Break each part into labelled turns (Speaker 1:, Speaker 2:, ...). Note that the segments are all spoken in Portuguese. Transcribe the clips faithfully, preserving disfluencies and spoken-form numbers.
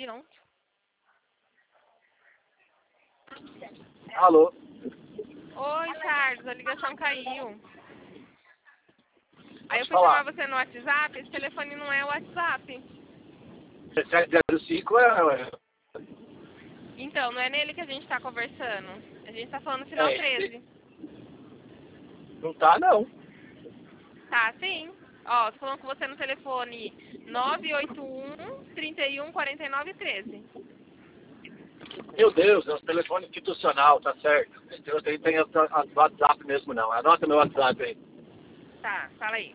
Speaker 1: não.
Speaker 2: Alô?
Speaker 1: Oi, Charles, a ligação caiu. Aí eu fui
Speaker 2: falar.
Speaker 1: chamar você no WhatsApp, esse telefone não é o WhatsApp.
Speaker 2: sete zero cinco é...
Speaker 1: Então, não é nele que a gente tá conversando. A gente tá falando final
Speaker 2: É,
Speaker 1: treze.
Speaker 2: não tá, não.
Speaker 1: Tá, sim. Ó, tô falando com você no telefone nove oito um, trinta e um, quarenta e nove, treze.
Speaker 2: Meu Deus, é um telefone institucional, tá certo. Eu tenho, tenho WhatsApp mesmo, não. Anota meu WhatsApp aí.
Speaker 1: Tá, fala aí.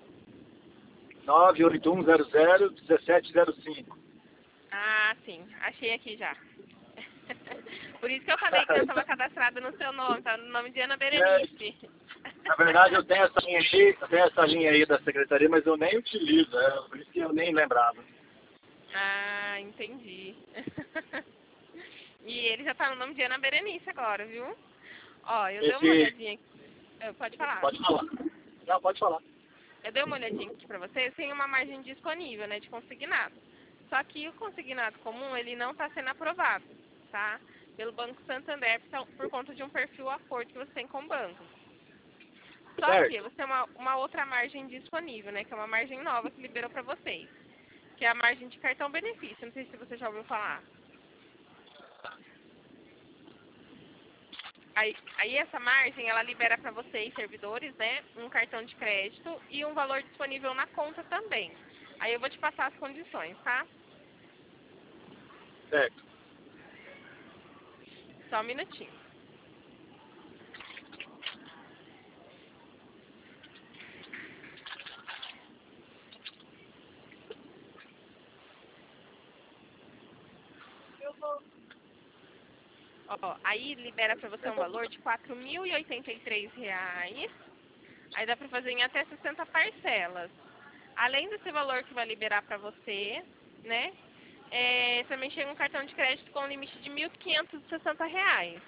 Speaker 2: nove oito um zero zero um sete zero cinco.
Speaker 1: Ah, sim. Achei aqui já. Por isso que eu falei que eu estava cadastrada no seu nome, tá no nome de Ana Berenice.
Speaker 2: Na verdade, eu tenho essa linha aí, eu tenho essa linha aí da secretaria, mas eu nem utilizo, é, por isso que eu nem lembrava.
Speaker 1: Ah, entendi. E ele já tá no nome de Ana Berenice agora, viu? Ó, eu dei uma
Speaker 2: Esse...
Speaker 1: olhadinha aqui. Pode falar.
Speaker 2: Pode falar. Não, pode falar.
Speaker 1: Eu dei uma olhadinha aqui pra vocês, tem uma margem disponível, né, de consignado. Só que o consignado comum, ele não está sendo aprovado, tá? Pelo Banco Santander, por conta de um perfil acordo que você tem com o banco. Só
Speaker 2: Certo.
Speaker 1: que você tem uma, uma outra margem disponível, né, que é uma margem nova que liberou pra vocês, que é a margem de cartão benefício. Não sei se você já ouviu falar. Aí, aí essa margem, ela libera para vocês, servidores, né, um cartão de crédito e um valor disponível na conta também. Aí eu vou te passar as condições, tá?
Speaker 2: Certo.
Speaker 1: Só um minutinho. Ó, aí libera para você um valor de quatro mil e oitenta e três reais. Aí dá para fazer em até sessenta parcelas. Além desse valor que vai liberar para você, né? É, também chega um cartão de crédito com um limite de mil quinhentos e sessenta reais.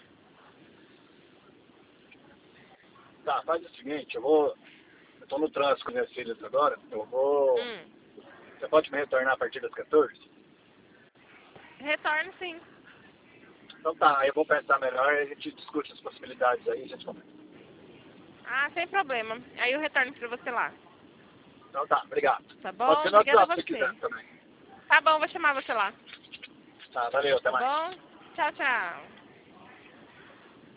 Speaker 2: Tá, faz o seguinte, eu vou... Eu tô no trânsito com minhas filhas agora, eu vou...
Speaker 1: Hum,
Speaker 2: Você pode me retornar a partir das quatorze?
Speaker 1: retorno sim.
Speaker 2: Então tá, aí eu vou pensar melhor e a gente discute as possibilidades aí, a gente conversa.
Speaker 1: Ah, sem problema. Aí eu retorno para você lá.
Speaker 2: Então tá, obrigado.
Speaker 1: Tá
Speaker 2: Pode
Speaker 1: bom?
Speaker 2: ser no
Speaker 1: Obrigada a
Speaker 2: WhatsApp se
Speaker 1: você.
Speaker 2: quiser também.
Speaker 1: Tá bom, vou chamar você lá.
Speaker 2: Tá, valeu, até
Speaker 1: Tá
Speaker 2: mais.
Speaker 1: bom? Tchau, tchau.